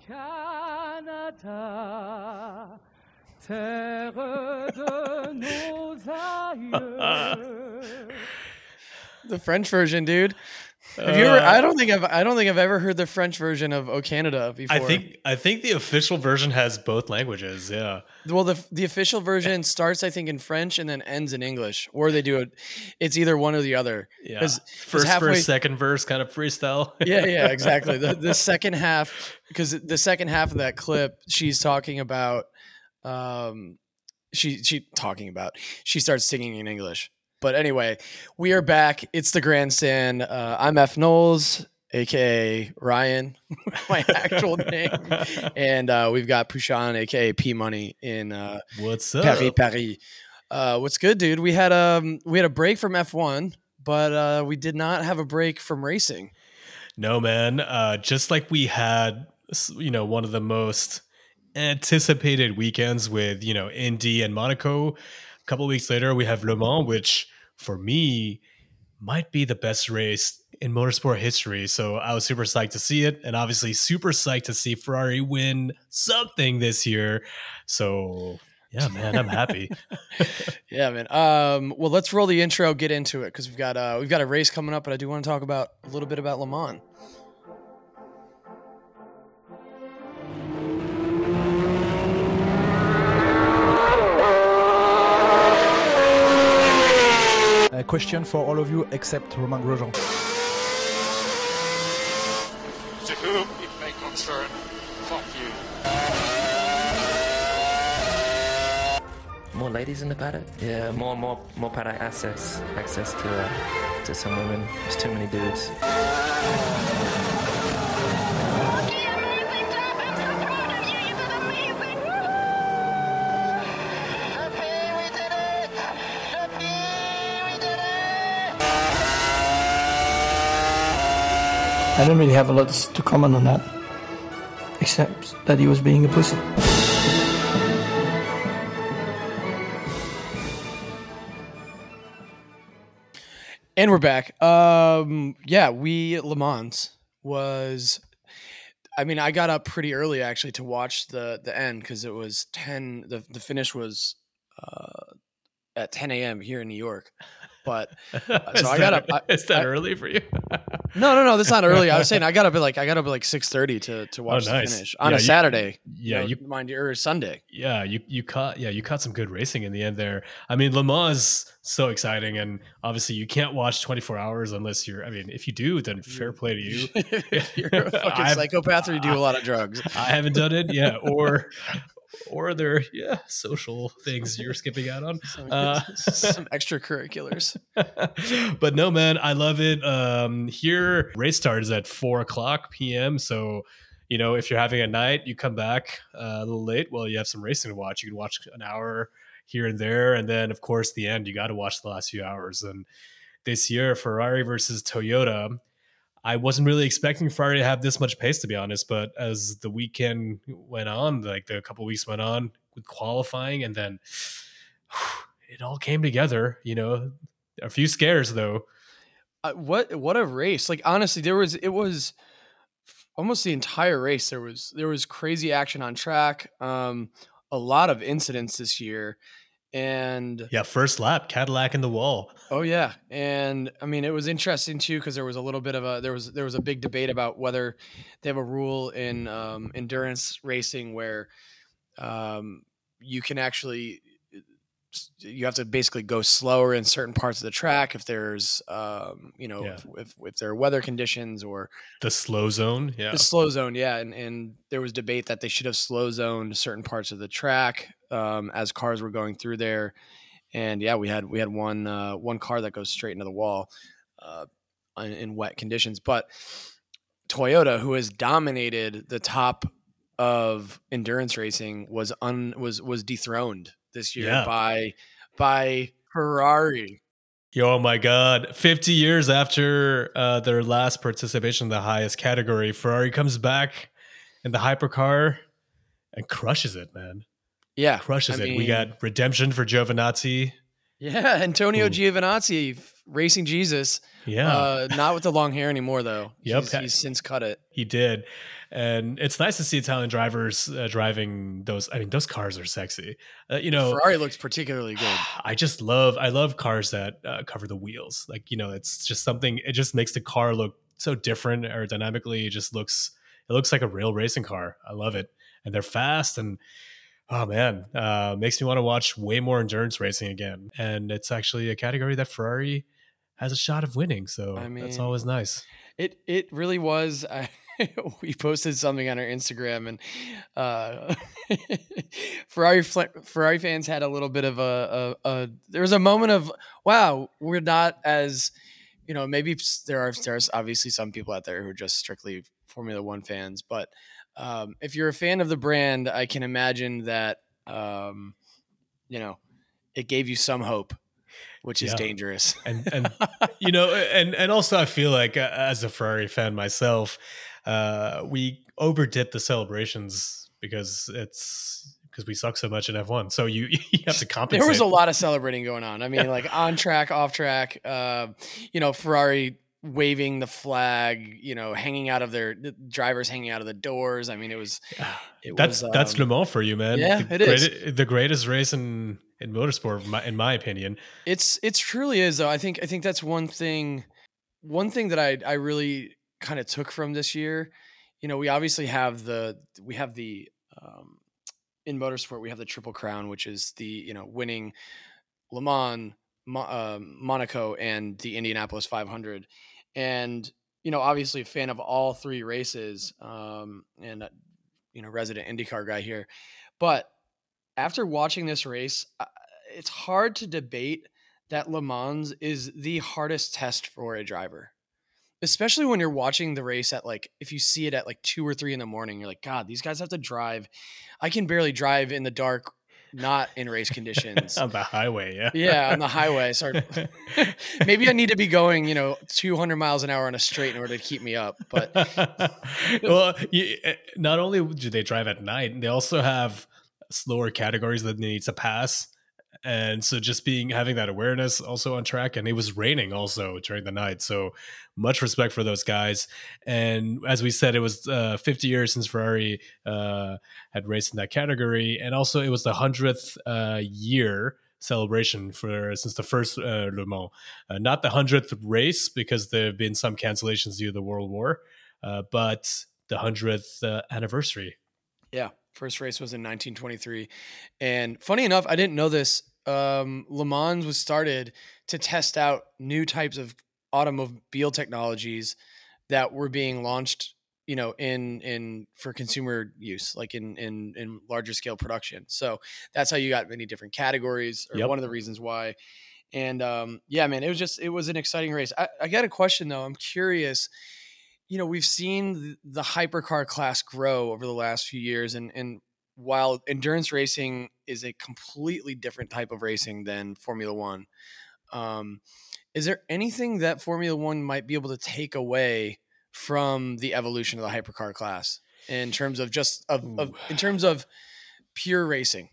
Canada, terre de nos aïeux. The French version, dude. Have you ever? I don't think I've ever heard the French version of "O Canada" before. I think the official version has both languages. Yeah. Well, the official version starts, I think, in French and then ends in English, or they do it. It's either one or the other. Yeah. First verse, second verse, kind of freestyle. Yeah, exactly. The second half, because the second half of that clip, she's talking about, she starts singing in English. But anyway, we are back. It's the Grandstand. I'm F. Knowles, aka Ryan, my actual name, and we've got Pushan, aka P Money, in What's up, Paris. What's good, dude? We had a break from F1, but we did not have a break from racing. No, man. Just like we had, one of the most anticipated weekends with, Indy and Monaco. A couple of weeks later, we have Le Mans, which for me might be the best race in motorsport history. So I was super psyched to see it, and obviously super psyched to see Ferrari win something this year. So yeah, man, I'm happy. Yeah, man. Well, let's roll the intro, get into it, because we've got a race coming up, but I do want to talk about a little bit about Le Mans. A question for all of you except Romain Grosjean. To whom it may concern, fuck you. More ladies in the paddock? Yeah, more paddock access to some women. There's too many dudes. I don't really have a lot to comment on that, except that he was being a pussy. And we're back. Le Mans was, I got up pretty early actually to watch the end, because it was 10. The finish was at 10 a.m. here in New York. But so I got up. Is that early for you? No, that's not early. I was saying I got up at like 6:30 to watch the finish on a Saturday. Or Sunday. Yeah, you caught some good racing in the end there. Le Mans is so exciting, and obviously you can't watch 24 hours unless you're. If you do, then fair play to you. If you're a fucking psychopath or you do a lot of drugs. I haven't done it, or other social things you're skipping out on, some extracurriculars. But no, man, I love it. Here race start is at 4:00 p.m. So if you're having a night, you come back a little late, well, you have some racing to watch. You can watch an hour here and there, and then of course the end, you got to watch the last few hours. And this year, Ferrari versus Toyota, I wasn't really expecting Ferrari to have this much pace, to be honest. But as the weekend went on, like the couple of weeks went on with qualifying, and then it all came together. A few scares though. What a race! Like honestly, it was almost the entire race. There was crazy action on track. A lot of incidents this year. And first lap, Cadillac in the wall. Oh yeah. And it was interesting too, because there was a little bit of there was a big debate about whether they have a rule in endurance racing where you can actually, you have to basically go slower in certain parts of the track if there's if there are weather conditions, or the slow zone. And there was debate that they should have slow zoned certain parts of the track as cars were going through there. And we had one car that goes straight into the wall in wet conditions. But Toyota, who has dominated the top of endurance racing, was dethroned this year by Ferrari. Oh my God. 50 years after their last participation in the highest category, Ferrari comes back in the hypercar and crushes it, man. Yeah. Crushes it. We got redemption for Giovinazzi. Yeah, Antonio Ooh. Giovinazzi, Racing Jesus. Yeah. Not with the long hair anymore, though. Yep. He's since cut it. He did. And it's nice to see Italian drivers driving those. I mean, those cars are sexy. Ferrari looks particularly good. I love cars that cover the wheels. Like, it's just something, it just makes the car look so different aerodynamically. It looks like a real racing car. I love it. And they're fast and, oh man, makes me want to watch way more endurance racing again. And it's actually a category that Ferrari has a shot of winning. So I that's mean, always nice. It really was. We posted something on our Instagram, and Ferrari fans had a little bit of a there was a moment of, wow, we're not as, maybe there's obviously some people out there who are just strictly Formula One fans, but if you're a fan of the brand, I can imagine that it gave you some hope, which is dangerous. And and also I feel like as a Ferrari fan myself, we overdid the celebrations because we suck so much in F1. So you have to compensate. There was a lot of celebrating going on. I mean, like on track, off track, Ferrari waving the flag, hanging out of the drivers hanging out of the doors. I mean, that's Le Mans for you, man. Yeah, is the greatest race in motorsport, in my opinion. It truly is, though. I think that's one thing that I really kind of took from this year. We obviously have the in motorsport, we have the Triple Crown, which is the, winning Le Mans, Monaco, and the Indianapolis 500. And, obviously a fan of all three races, and, resident IndyCar guy here. But after watching this race, it's hard to debate that Le Mans is the hardest test for a driver. Especially when you're watching the race at if you see it at 2 or 3 in the morning, you're like, God, these guys have to drive. I can barely drive in the dark, not in race conditions. On the highway, yeah. Yeah, on the highway. Sorry. Maybe I need to be going, 200 miles an hour on a straight in order to keep me up. But well, not only do they drive at night, they also have slower categories that they need to pass. And so just having that awareness also on track, and it was raining also during the night. So much respect for those guys. And as we said, it was 50 years since Ferrari had raced in that category. And also it was the 100th year celebration since the first Le Mans. Not the 100th race, because there have been some cancellations due to the World War, but the 100th anniversary. Yeah. First race was in 1923. And funny enough, I didn't know this. Le Mans was started to test out new types of automobile technologies that were being launched, in for consumer use, like in larger scale production. So that's how you got many different categories, or one of the reasons why. And yeah, man, it was an exciting race. I got a question though. I'm curious. We've seen the hypercar class grow over the last few years, and while endurance racing is a completely different type of racing than Formula One, is there anything that Formula One might be able to take away from the evolution of the hypercar class in terms of in terms of pure racing?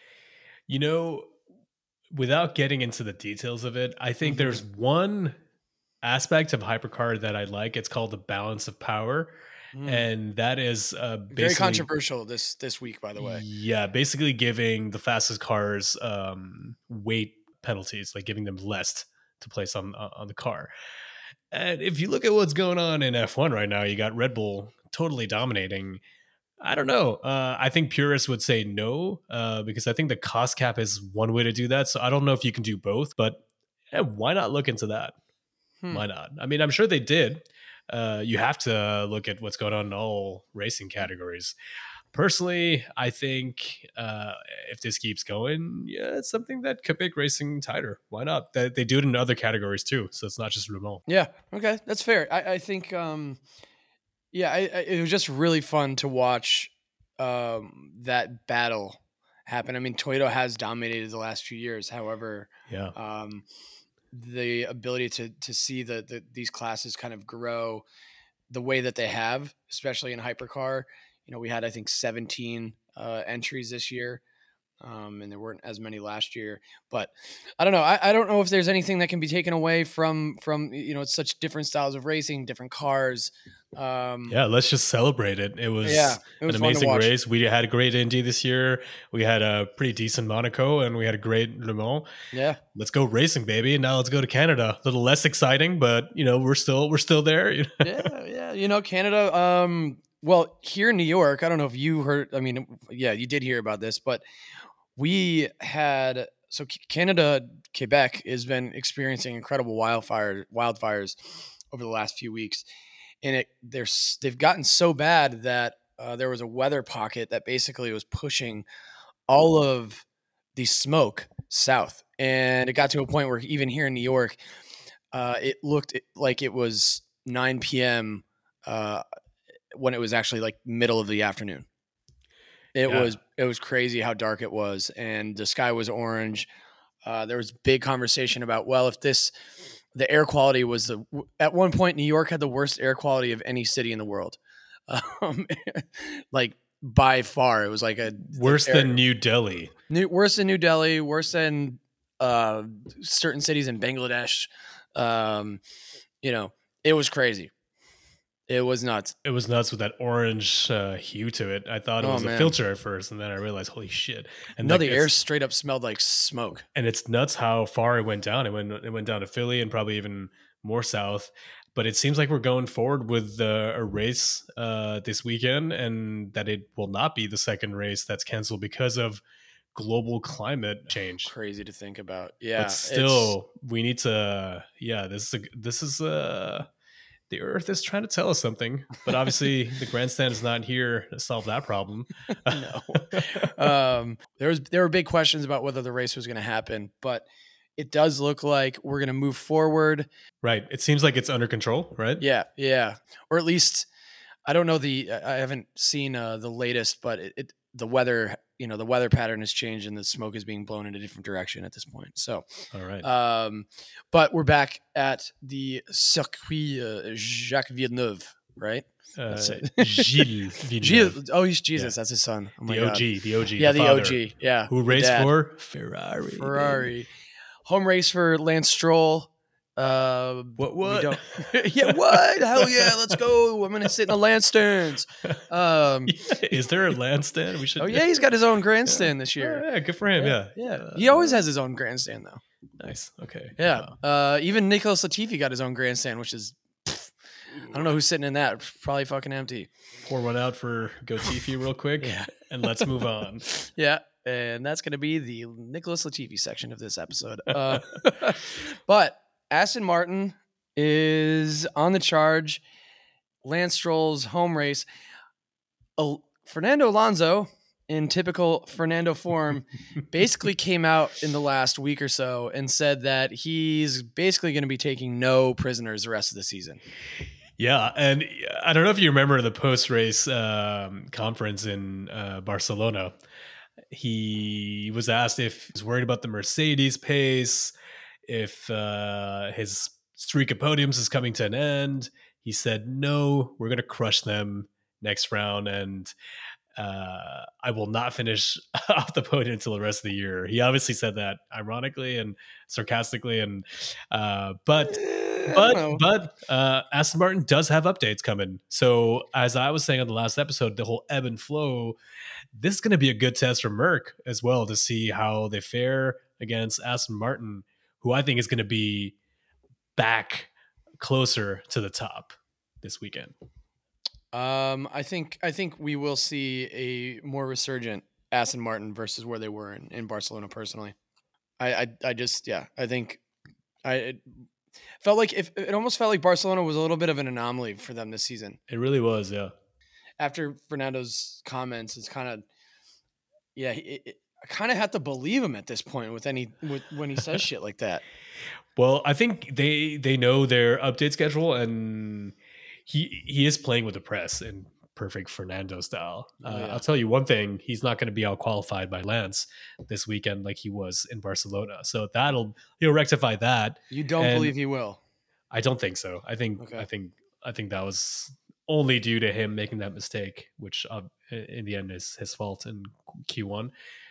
Without getting into the details of it, I think there's one aspect of hypercar that I like. It's called the balance of power. And that is very controversial this week, by the way. Yeah, basically giving the fastest cars weight penalties, like giving them less to place on the car. And if you look at what's going on in F1 right now, you got Red Bull totally dominating. I don't know. I think purists would say no, because I think the cost cap is one way to do that. So I don't know if you can do both, but why not look into that? Why not? I mean, I'm sure they did. You have to look at what's going on in all racing categories. Personally, I think if this keeps going, yeah, it's something that could make racing tighter. Why not? They do it in other categories too, so it's not just Le Mans. Yeah, okay, that's fair. I think, it was just really fun to watch that battle happen. I mean, Toyota has dominated the last few years. However, the ability to see these classes kind of grow the way that they have, especially in hypercar. We had, I think, 17 entries this year. and there weren't as many last year. But I don't know. I don't know if there's anything that can be taken away from it's such different styles of racing, different cars. Yeah, let's just celebrate it. It was, it an was fun to amazing watch. race. We had a great Indy this year. We had a pretty decent Monaco, and we had a great Le Mans. Yeah. Let's go racing, baby. And now let's go to Canada. A little less exciting, but we're still there. Yeah. Canada. Well, here in New York, I don't know if you heard. I mean, yeah, you did hear about this, but we had Canada, Quebec has been experiencing incredible wildfires over the last few weeks, and they've gotten so bad that there was a weather pocket that basically was pushing all of the smoke south, and it got to a point where even here in New York, it looked like it was 9 p.m. When it was actually like middle of the afternoon. It was crazy how dark it was, and the sky was orange. There was big conversation about, well, if the air quality was at one point, New York had the worst air quality of any city in the world. Like by far, it was like worse than New Delhi. Worse than New Delhi, worse than certain cities in Bangladesh. It was crazy. It was nuts. It was nuts with that orange hue to it. I thought it was a filter at first, and then I realized, holy shit! And no, the air straight up smelled like smoke. And it's nuts how far it went down. It went down to Philly and probably even more south. But it seems like we're going forward with a race this weekend, and that it will not be the second race that's canceled because of global climate change. Crazy to think about. Yeah, but still, we need to. Yeah, this is the Earth is trying to tell us something, but obviously the grandstand is not here to solve that problem. No. There were big questions about whether the race was going to happen, but it does look like we're going to move forward. Right. It seems like it's under control, right? Yeah. Or at least, I don't know I haven't seen the latest, but the weather, the weather pattern has changed and the smoke is being blown in a different direction at this point. So, all right. But we're back at the Circuit Jacques Villeneuve, right? Gilles Villeneuve. Oh, he's Jesus. Yeah. That's his son. Oh the OG. Yeah, the OG. Yeah. Who raced for Ferrari. Baby. Home race for Lance Stroll. What? Yeah, what? Hell yeah, let's go. I'm gonna sit in the land stands. Is there a land stand? We should. Oh yeah, he's got his own grandstand this year. Yeah, good for him. Yeah. He always has his own grandstand though. Nice. Okay. Yeah. Wow. Even Nicholas Latifi got his own grandstand, which is I don't know who's sitting in that. Probably fucking empty. Pour one out for Latifi real quick, and let's move on. Yeah. And that's going to be the Nicholas Latifi section of this episode. But Aston Martin is on the charge. Lance Stroll's home race. Fernando Alonso, in typical Fernando form, basically came out in the last week or so and said that he's basically going to be taking no prisoners the rest of the season. Yeah, and I don't know if you remember the post-race conference in Barcelona. He was asked if he's worried about the Mercedes pace, if his streak of podiums is coming to an end. He said, no, we're going to crush them next round, and I will not finish off the podium until the rest of the year. He obviously said that ironically and sarcastically, and but Aston Martin does have updates coming. So as I was saying on the last episode, the whole ebb and flow, this is going to be a good test for Merc as well to see how they fare against Aston Martin, who I think is going to be back closer to the top this weekend. I think we will see a more resurgent Aston Martin versus where they were in Barcelona. Personally, I think it felt like it almost felt like Barcelona was a little bit of an anomaly for them this season. It really was, yeah. After Fernando's comments, it's kind of, I kind of have to believe him at this point when he says shit like that. Well, I think they know their update schedule, and he is playing with the press in perfect Fernando style. I'll tell you one thing: he's not going to be out qualified by Lance this weekend like he was in Barcelona. So he'll rectify that. You don't believe he will? I don't think so. I think that was only due to him making that mistake, which in the end is his fault in Q1.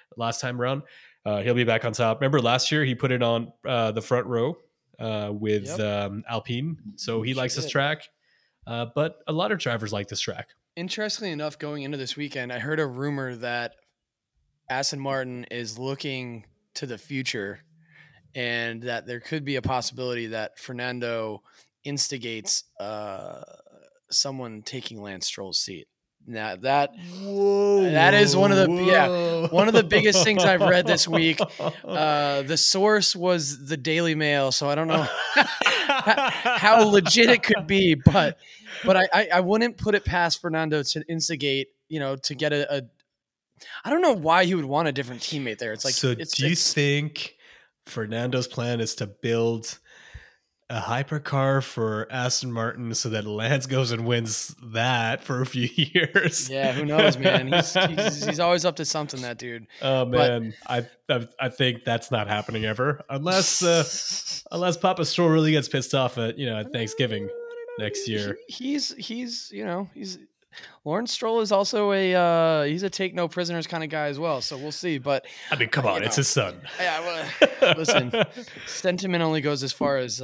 last time around. He'll be back on top. Remember last year he put it on the front row with Alpine, so he likes this track. But a lot of drivers like this track. Interestingly enough, going into this weekend, I heard a rumor that Aston Martin is looking to the future and that there could be a possibility that Fernando instigates someone taking Lance Stroll's seat. Now that is one of the biggest things I've read this week. The source was the Daily Mail, so I don't know how legit it could be, but I wouldn't put it past Fernando to instigate, to get a I don't know why he would want a different teammate there. It's like, so do you think Fernando's plan is to build a hypercar for Aston Martin so that Lance goes and wins that for a few years? Yeah, who knows, man? He's always up to something, that dude. Oh man, I think that's not happening ever unless Papa Stroll really gets pissed off at Thanksgiving next year. He's Lawrence Stroll is also he's a take no prisoners kind of guy as well. So we'll see. But I mean, come on, it's his son. Yeah, well, listen, sentiment only goes so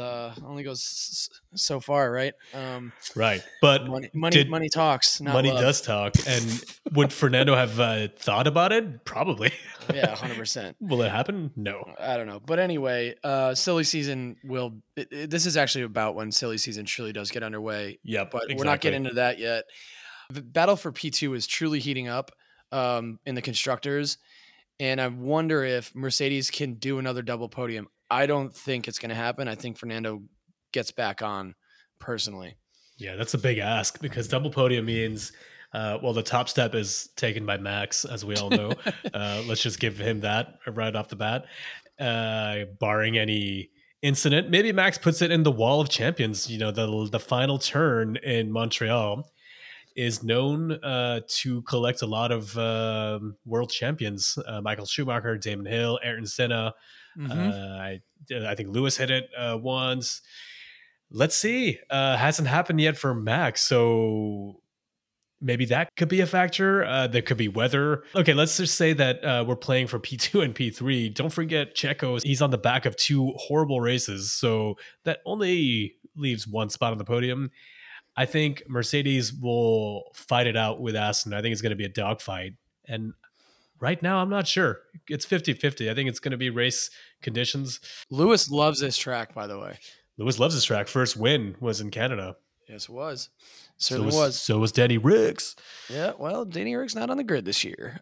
far, right? Right, but money talks. Not money love. does talk. And would Fernando have thought about it? Probably. Yeah, 100%. Will it happen? No, I don't know. But anyway, silly season this is actually about when silly season truly does get underway. Yeah, but exactly. We're not getting into that yet. The battle for P2 is truly heating up in the constructors, and I wonder if Mercedes can do another double podium. I don't think it's going to happen. I think Fernando gets back on personally. Yeah, that's a big ask because double podium means, the top step is taken by Max, as we all know. Let's just give him that right off the bat, barring any incident. Maybe Max puts it in the Wall of Champions. The final turn in Montreal is known to collect a lot of world champions. Michael Schumacher, Damon Hill, Ayrton Senna. I think Lewis hit it once. Let's see. Hasn't happened yet for Max, so maybe that could be a factor. There could be weather. Okay, let's just say that we're playing for P2 and P3. Don't forget Checo. He's on the back of two horrible races, so that only leaves one spot on the podium. I think Mercedes will fight it out with Aston. I think it's going to be a dogfight. And right now, I'm not sure. It's 50-50. I think it's going to be race conditions. Lewis loves this track, by the way. Lewis loves this track. First win was in Canada. Yes, it was. Certainly was. So was Danny Ricks. Yeah, well, Danny Ricks not on the grid this year.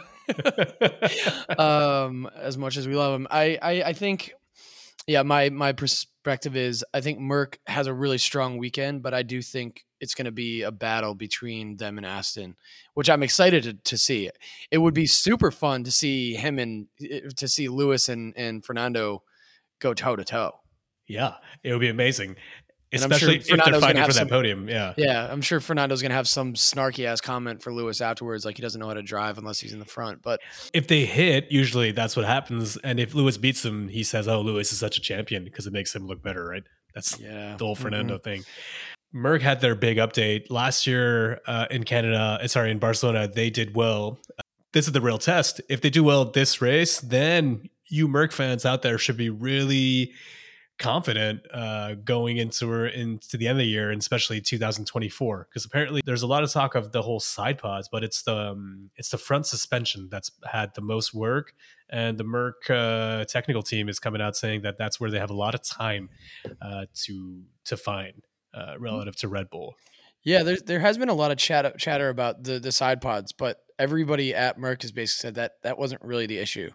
As much as we love him. I think... Yeah, my perspective is I think Merck has a really strong weekend, but I do think it's going to be a battle between them and Aston, which I'm excited to see. It would be super fun to see Lewis and Fernando go toe to toe. Yeah, it would be amazing. And especially if they're fighting for that podium. Yeah. Yeah. I'm sure Fernando's going to have some snarky ass comment for Lewis afterwards. Like he doesn't know how to drive unless he's in the front, but if they hit, usually that's what happens. And if Lewis beats him, he says, "Oh, Lewis is such a champion," because it makes him look better. Right. That's the whole Fernando thing. Merck had their big update last year in Barcelona. They did well. This is the real test. If they do well at this race, then you Merck fans out there should be really confident going into the end of the year, and especially 2024, because apparently there's a lot of talk of the whole side pods, but it's the front suspension that's had the most work, and the Merck technical team is coming out saying that that's where they have a lot of time to find relative to Red Bull. Yeah, there has been a lot of chatter about the side pods, but everybody at Merck has basically said that wasn't really the issue.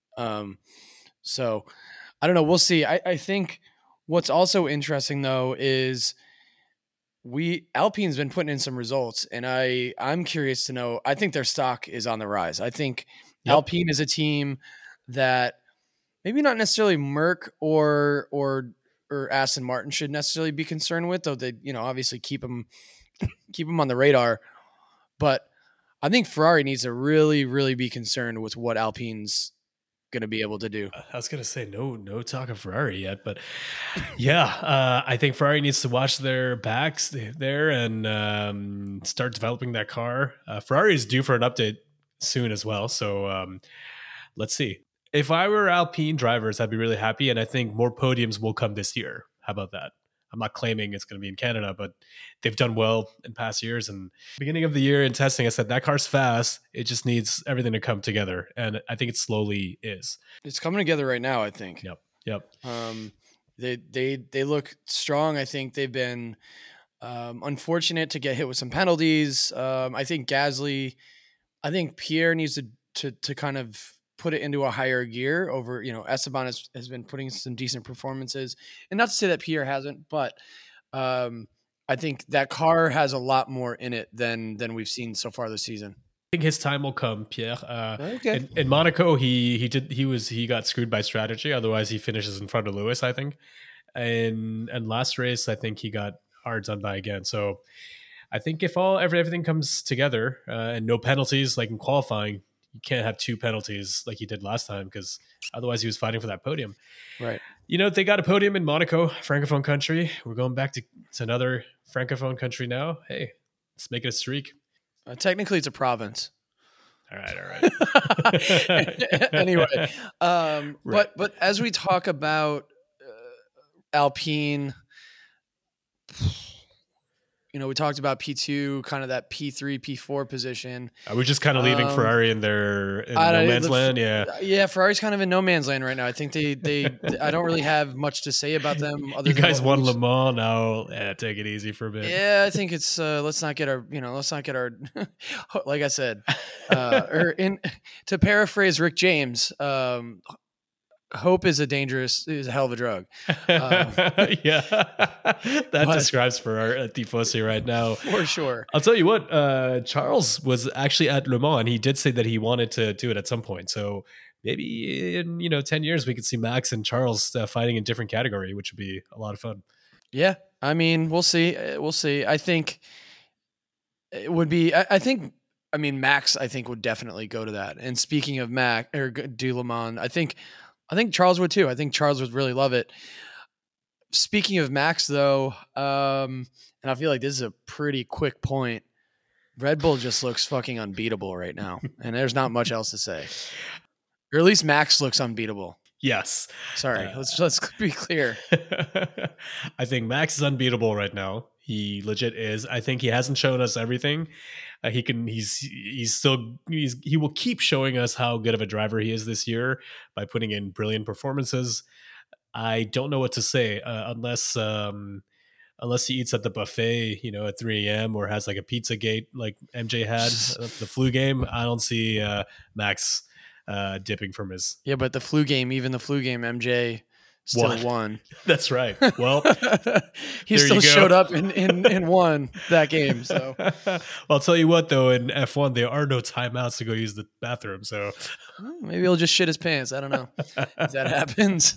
So I don't know. We'll see. I think what's also interesting though is Alpine's been putting in some results, and I'm curious to know. I think their stock is on the rise. I think Alpine is a team that maybe not necessarily Merck or Aston Martin should necessarily be concerned with, though they obviously keep them on the radar. But I think Ferrari needs to really, really be concerned with what Alpine's going to be able to do. I was going to say no talk of Ferrari yet, but I think Ferrari needs to watch their backs there and start developing that car. Ferrari is due for an update soon as well, so let's see. If I were Alpine drivers, I'd be really happy. And I think more podiums will come this year. How about that? I'm not claiming it's going to be in Canada, but they've done well in past years. And beginning of the year in testing, I said that car's fast. It just needs everything to come together. And I think it slowly is. It's coming together right now, I think. Yep. They look strong. I think they've been unfortunate to get hit with some penalties. I think Pierre needs to kind of put it into a higher gear over, Esteban has been putting some decent performances, and not to say that Pierre hasn't, but I think that car has a lot more in it than we've seen so far this season. I think his time will come, Pierre. Okay. In Monaco, he got screwed by strategy. Otherwise, he finishes in front of Lewis, I think. And last race, I think he got hard done by again. So I think if everything comes together and no penalties, like in qualifying, you can't have 2 penalties like he did last time, because otherwise he was fighting for that podium. Right. They got a podium in Monaco, Francophone country. We're going back to another Francophone country now. Hey, let's make it a streak. Technically, it's a province. All right. Anyway, Right. but as we talk about Alpine, we talked about P2, kind of that P3, P4 position. Are we just kind of leaving Ferrari in no man's land? Yeah, Ferrari's kind of in no man's land right now. I think they I don't really have much to say about them. You guys won Le Mans now. Take it easy for a bit. Yeah, I think it's let's not get our like I said, to paraphrase Rick James, hope is a hell of a drug. Yeah, that describes for our Tifosi right now. For sure. I'll tell you what, Charles was actually at Le Mans, and he did say that he wanted to do it at some point. So maybe in 10 years, we could see Max and Charles fighting in different category, which would be a lot of fun. Yeah, I mean, we'll see. I think it would be. Max, I think, would definitely go to that. And speaking of Max or do Le Mans, I think Charles would too. I think Charles would really love it. Speaking of Max, though, and I feel like this is a pretty quick point. Red Bull just looks fucking unbeatable right now, and there's not much else to say. Or at least Max looks unbeatable. Yes. Sorry, let's be clear. I think Max is unbeatable right now. He legit is. I think he hasn't shown us everything. He will keep showing us how good of a driver he is this year by putting in brilliant performances. I don't know what to say unless he eats at the buffet, at 3 a.m. or has like a pizza gate like MJ had the flu game. I don't see Max dipping from his. Yeah, but even the flu game, MJ still won. That's right. Well, he still showed up and won that game. So, well, I'll tell you what, though, in F1 there are no timeouts to go use the bathroom. So maybe he'll just shit his pants. I don't know if that happens.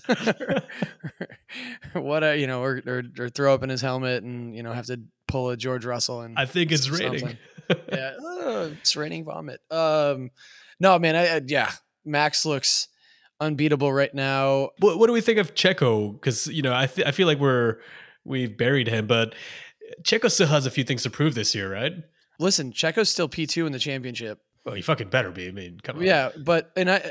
or throw up in his helmet and have to pull a George Russell. And I think it's raining. Yeah, it's raining vomit. No, man. Max looks unbeatable right now. What do we think of Checo? Because I feel like we've buried him, but Checo still has a few things to prove this year, right? Listen, Checo's still P2 in the championship. Well, he fucking better be. I mean, come on. Yeah, but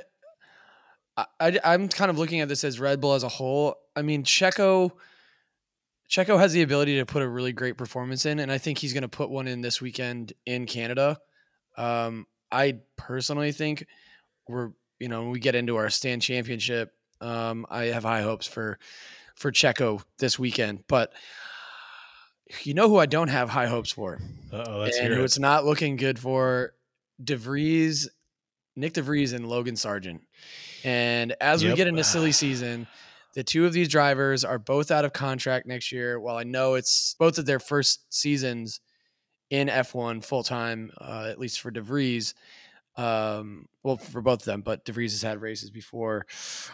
I'm kind of looking at this as Red Bull as a whole. I mean, Checo has the ability to put a really great performance in, and I think he's going to put one in this weekend in Canada. I personally think when we get into our stand championship, I have high hopes for Checo this weekend. But who I don't have high hopes for? Let's and hear who it. it's not looking good for? Nick DeVries and Logan Sargent. And as we get into silly season, the two of these drivers are both out of contract next year. While I know it's both of their first seasons in F1 full-time, at least for DeVries. Well, for both of them, but DeVries has had races before.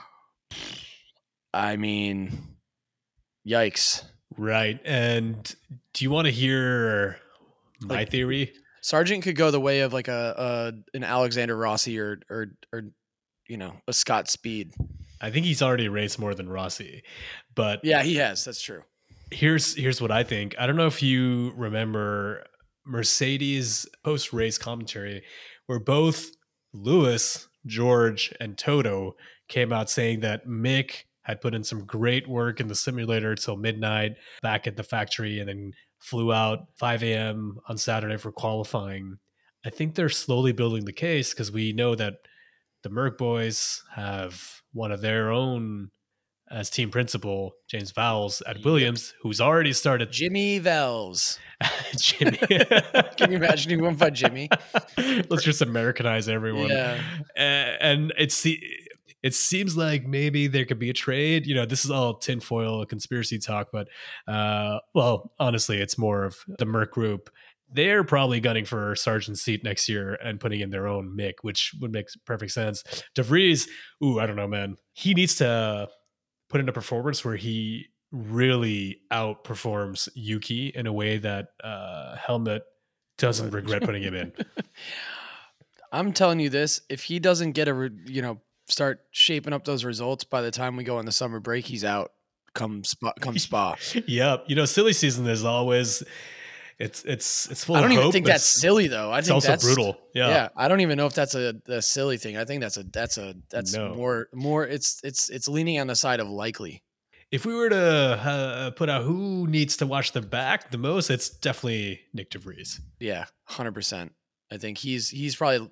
I mean, yikes. Right. And do you want to hear my theory? Sargent could go the way of like an Alexander Rossi or a Scott Speed. I think he's already raced more than Rossi, but yeah, he has. That's true. Here's what I think. I don't know if you remember Mercedes post-race commentary where both Lewis George, and Toto came out saying that Mick had put in some great work in the simulator till midnight back at the factory and then flew out 5 a.m. on Saturday for qualifying. I think they're slowly building the case because we know that the Merc boys have one of their own as team principal, James Vowles at Williams, who's already started. Jimmy Vowles. Jimmy. Can you imagine he went by Jimmy? Let's just Americanize everyone. Yeah. And it seems like maybe there could be a trade. You know, this is all tinfoil conspiracy talk, but well, honestly, it's more of the Merc group. They're probably gunning for Sargent's seat next year and putting in their own Mick, which would make perfect sense. De Vries, I don't know, man. He needs to put in a performance where he really outperforms Yuki in a way that Helmut doesn't regret putting him in. I'm telling you this, if he doesn't get start shaping up those results by the time we go on the summer break, he's out come Spa. Yep. You know, silly season is always it's full of hope. I don't even think that's silly though. I think also that's brutal. Yeah. I don't even know if that's a silly thing. I think that's No. more it's leaning on the side of likely. If we were to put out who needs to watch the back the most, it's definitely Nick De Vries. Yeah, 100%. I think he's probably,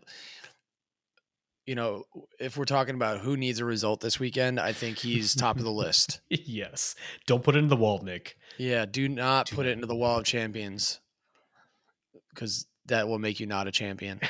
if we're talking about who needs a result this weekend, I think he's top of the list. Yes. Don't put it in the wall, Nick. Yeah, do not put it into the wall of champions because that will make you not a champion.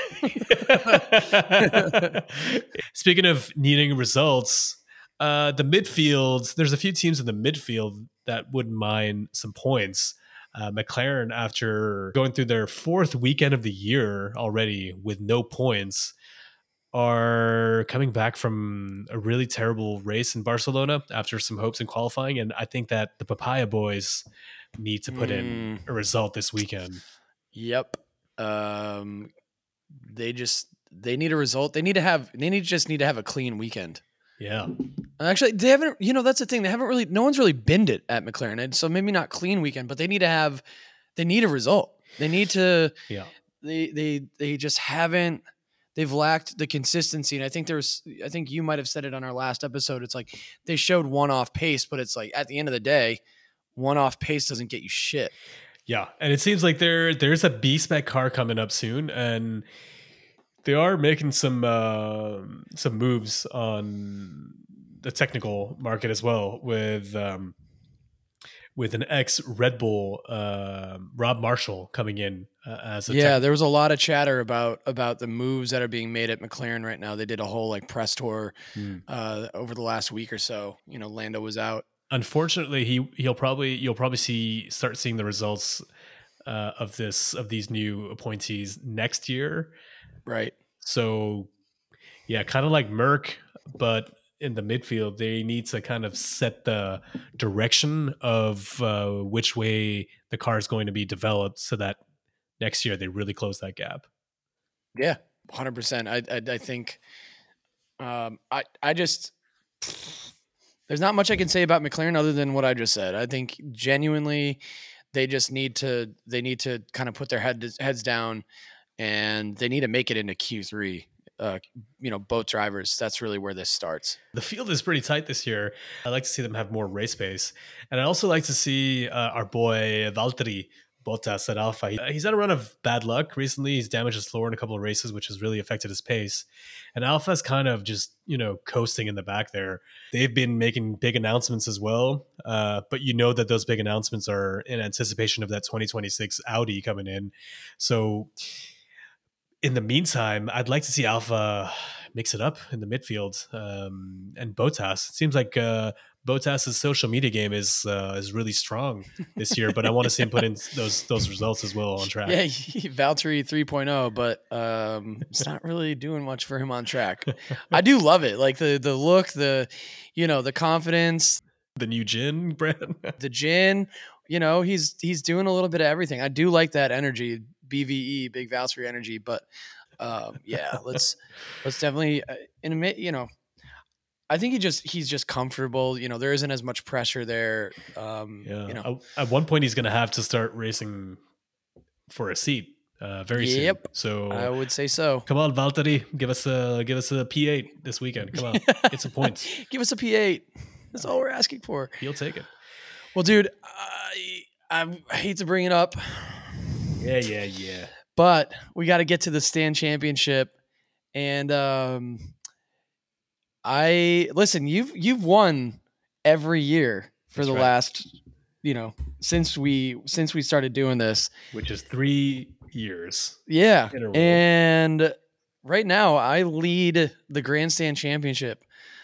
Speaking of needing results, the midfield, there's a few teams in the midfield that wouldn't mind some points. McLaren, after going through their fourth weekend of the year already with no points, are coming back from a really terrible race in Barcelona after some hopes in qualifying. And I think that the Papaya boys need to put in a result this weekend. Yep. They need a result. They need to have a clean weekend. Yeah. Actually, they haven't, that's the thing. They haven't really, no one's really binned it at McLaren. And so maybe not clean weekend, but they need a result. They need to, they just haven't, they've lacked the consistency. And I think you might've said it on our last episode. It's like they showed one-off pace, but it's like at the end of the day, one-off pace doesn't get you shit. Yeah. And it seems like there's a B-spec car coming up soon, and they are making some moves on the technical market as well with an ex Red Bull Rob Marshall coming in as a there was a lot of chatter about the moves that are being made at McLaren right now. They did a whole press tour over the last week or so. Lando was out. Unfortunately, you'll probably start seeing the results of these new appointees next year. Right. So, yeah, kind of like Merc, but in the midfield, they need to kind of set the direction of which way the car is going to be developed so that next year they really close that gap. Yeah, 100%. I think there's not much I can say about McLaren other than what I just said. I think genuinely they need to kind of put their heads down, and they need to make it into Q3. Both drivers, that's really where this starts. The field is pretty tight this year. I like to see them have more race pace. And I also like to see our boy Valtteri Bottas at Alpha. He's had a run of bad luck recently. He's damaged his floor in a couple of races, which has really affected his pace. And Alpha's kind of just, coasting in the back there. They've been making big announcements as well. But that those big announcements are in anticipation of that 2026 Audi coming in. So in the meantime, I'd like to see Alpha mix it up in the midfield. And Bottas, it seems like Bottas' social media game is really strong this year, but I want to see him put in those results as well on track. Yeah, Valtteri 3.0, but it's not really doing much for him on track. I do love it, like the look, the confidence, the new gin brand, the gin. He's doing a little bit of everything. I do like that energy. BVE, big Valtteri energy, but let's definitely I think he's just comfortable. There isn't as much pressure there. At one point he's going to have to start racing for a seat very soon. Yep. So I would say so. come on, Valtteri, give us a P8 this weekend. Come on, get some points. Give us a P8. That's all we're asking for. He'll take it. Well, dude, I hate to bring it up, Yeah. but we got to get to the stand championship. And listen, you've won every year for That's the right. last, since we started doing this. Which is 3 years. Yeah. In a row. And right now I lead the grandstand championship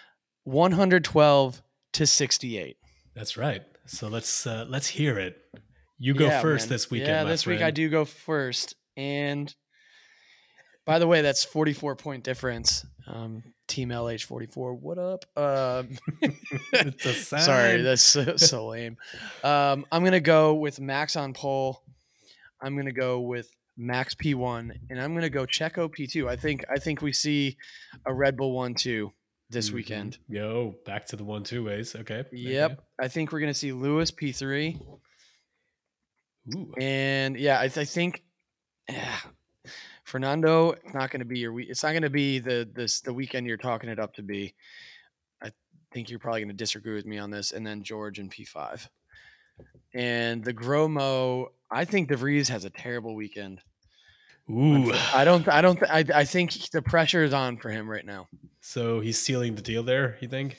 112-68. That's right. So let's hear it. You go Yeah, first man. this weekend. Yeah, my this week friend. I do go first. And by the way, that's 44-point difference. Team LH 44. What up? It's a sign. Sorry, that's so lame. I'm gonna go with Max on pole. I'm gonna go with Max P1, and I'm gonna go Checo P2. I think we see a Red Bull 1-2 this Mhm. weekend. Yo, back to the 1-2 ways. Okay. Yep. Okay. I think we're gonna see Lewis P3. Ooh. And yeah, I think Fernando, it's not going to be your week. It's not going to be the weekend you're talking it up to be. I think you're probably going to disagree with me on this. And then George and P5. And the Gromo, I think DeVries has a terrible weekend. Ooh. I think the pressure is on for him right now. So he's sealing the deal there, you think?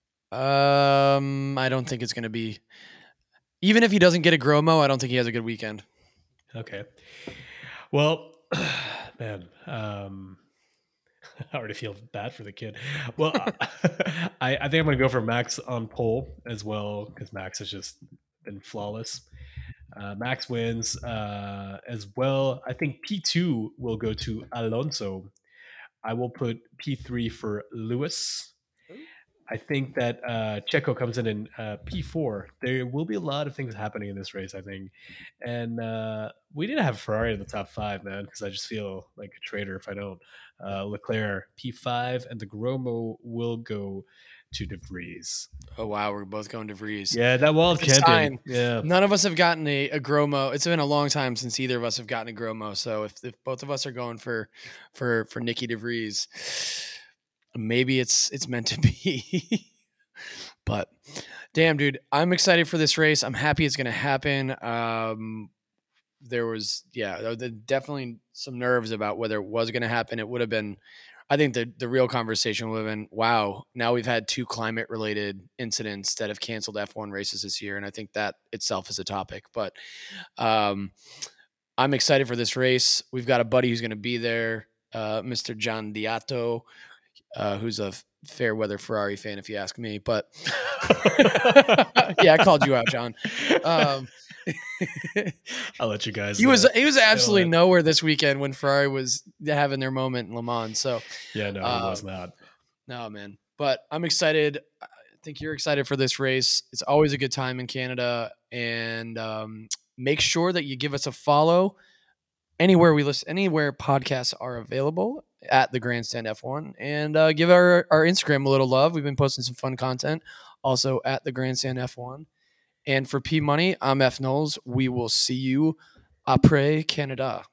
I don't think it's going to be. Even if he doesn't get a Gromo, I don't think he has a good weekend. Okay. Well, man, I already feel bad for the kid. Well, I think I'm going to go for Max on pole as well, because Max has just been flawless. Max wins as well. I think P2 will go to Alonso. I will put P3 for Lewis. I think that Checo comes in P4. There will be a lot of things happening in this race, I think. And we didn't have Ferrari in the top 5, man, because I just feel like a traitor if I don't. Leclerc, P5, and the Gromo will go to DeVries. Oh, wow. We're both going DeVries. Yeah, that wild It's a camping. sign. Yeah. None of us have gotten a Gromo. It's been a long time since either of us have gotten a Gromo. So if both of us are going for Nicky DeVries, maybe it's meant to be. But damn, dude, I'm excited for this race. I'm happy it's going to happen. There was definitely some nerves about whether it was going to happen. It would have been, I think the real conversation would have been, wow, now we've had 2 climate related incidents that have canceled F1 races this year. And I think that itself is a topic, but I'm excited for this race. We've got a buddy who's going to be there, Mr. John Diato, who's a fair weather Ferrari fan, if you ask me, but yeah, I called you out, John. I'll let you guys. He was absolutely it. nowhere this weekend when Ferrari was having their moment in Le Mans. So Yeah, no, it was not. no, man. But I'm excited. I think you're excited for this race. It's always a good time in Canada, and make sure that you give us a follow anywhere anywhere podcasts are available at the Grandstand F1, and give our Instagram a little love. We've been posting some fun content also at the Grandstand F1. And for P Money, I'm F Knowles. We will see you après Canada.